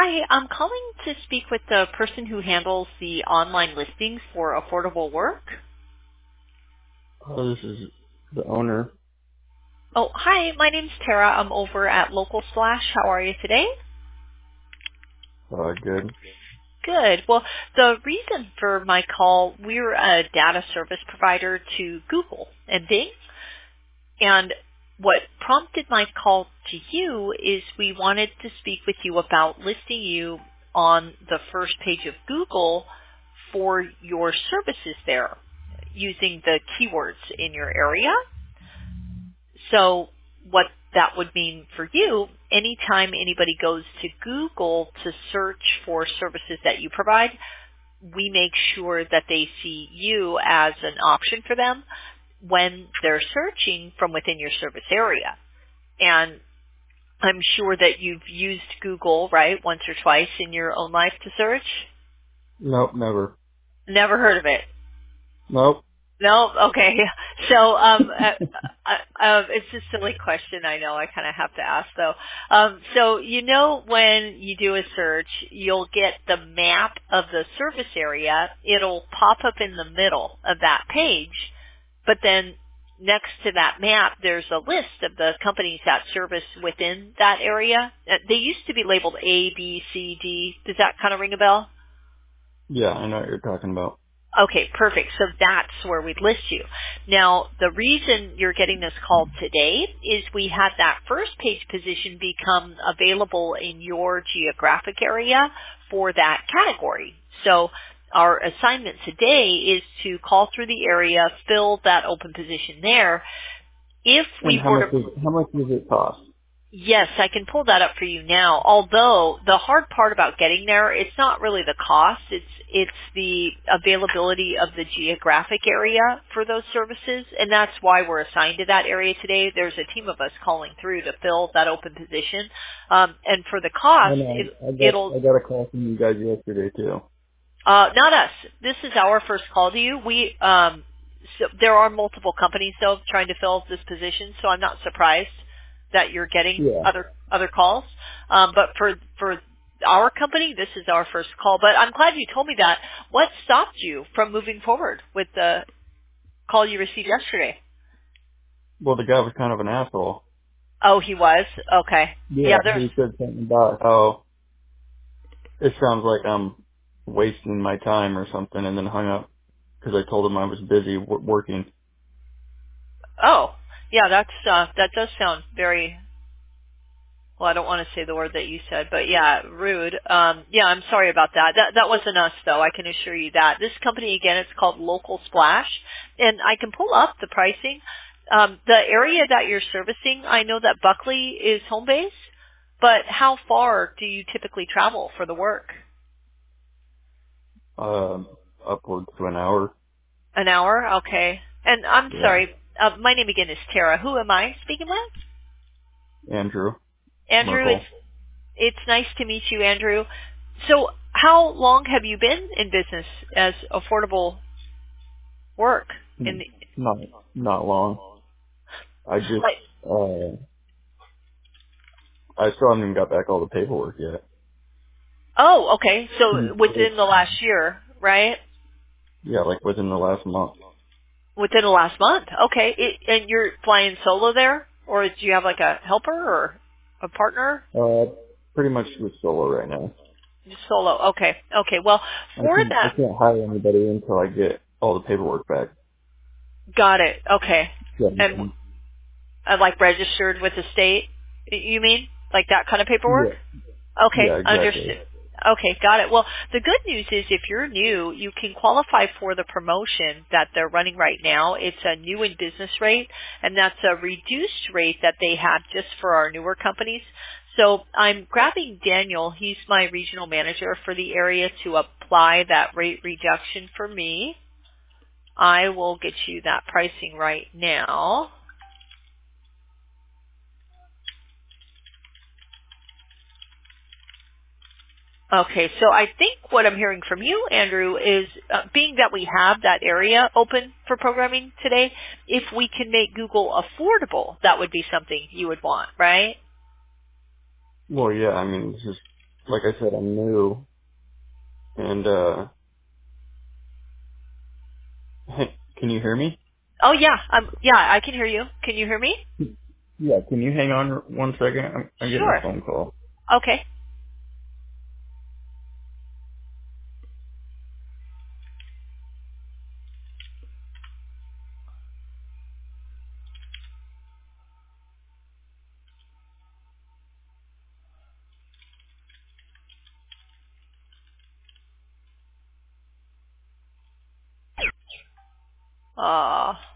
Hi, I'm calling to speak with the person who handles the online listings for affordable work. Oh, this is the owner. Oh, hi, my name's Tara. I'm over at Local Splash. How are you today? Good. Good. Well, the reason for my call, we're a data service provider to Google and Bing. And what prompted my call to you is we wanted to speak with you about listing you on the first page of Google for your services there using the keywords in your area. So what that would mean for you, anytime anybody goes to Google to search for services that you provide, we make sure that they see you as an option for them when they're searching from within your service area. And I'm sure that you've used Google, right, once or twice in your own life to search. Nope, never. Never heard of it. Nope. No, okay. So, it's a silly question. I know. I kind of have to ask though. So when you do a search, you'll get the map of the service area. It'll pop up in the middle of that page, but then next to that map, there's a list of the companies that service within that area. They used to be labeled A, B, C, D. Does that kind of ring a bell? Yeah, I know what you're talking about. Okay, perfect. So that's where we'd list you. Now, the reason you're getting this call today is we had that first page position become available in your geographic area for that category. So our assignment today is to call through the area, fill that open position there. If And we were to how much does it cost? Yes, I can pull that up for you now. Although the hard part about getting there, it's not really the cost, it's the availability of the geographic area for those services, and that's why we're assigned to that area today. There's a team of us calling through to fill that open position. And for the I cost, know. it'll I got a call from you guys yesterday too. not us. This is our first call to you. So there are multiple companies though trying to fill this position, so I'm not surprised that you're getting Yeah. other calls. But for our company, this is our first call. But I'm glad you told me that. What stopped you from moving forward with the call you received yesterday? Well, the guy was kind of an asshole. Oh, he was? Okay. Yeah, Yeah, there's he said something about how it sounds like I'm wasting my time or something, and then hung up because I told him I was busy working. oh. Yeah, that does sound very, well, I don't want to say the word that you said, but yeah, rude. Yeah, I'm sorry about that. That wasn't us, though. I can assure you that. This company, again, it's called Local Splash, and I can pull up the pricing. The area that you're servicing, I know that Buckley is home base, but how far do you typically travel for the work? Upwards to an hour. An hour? Okay. And I'm Yeah. sorry, my name again is Tara. Who am I speaking with? Andrew Andrew, Merkel. it's nice to meet you, Andrew. So how long have you been in business as affordable work? Hmm. In the, Not not long. I just like, uh I still haven't even got back all the paperwork yet. oh, okay. So It's, within the last year, right? yeah, like within the last month. Within the last month. Okay. And you're flying solo there? Or do you have like a helper or a partner? Uh Pretty much just solo right now. Just solo. Okay. Okay. Well, for I that, can't hire anybody until I get all the paperwork back. got it. Okay. Yeah. And like registered with the state, you mean? Like that kind of paperwork? Yeah, Okay, yeah, exactly. understood. Okay, got it. Well, the good news is if you're new, you can qualify for the promotion that they're running right now. It's a new in business rate, and that's a reduced rate that they have just for our newer companies. So I'm grabbing Daniel. He's my regional manager for the area to apply that rate reduction for me. I will get you that pricing right now. Okay, so I think what I'm hearing from you, Andrew, is being that we have that area open for programming today, if we can make Google affordable, that would be something you would want, right? Well, yeah, I mean, it's just like I said, I'm new, and can you hear me? Oh yeah, yeah, I can hear you. Can you hear me? Yeah. Can you hang on 1 second? I'm getting a Sure. phone call. Okay. Ah.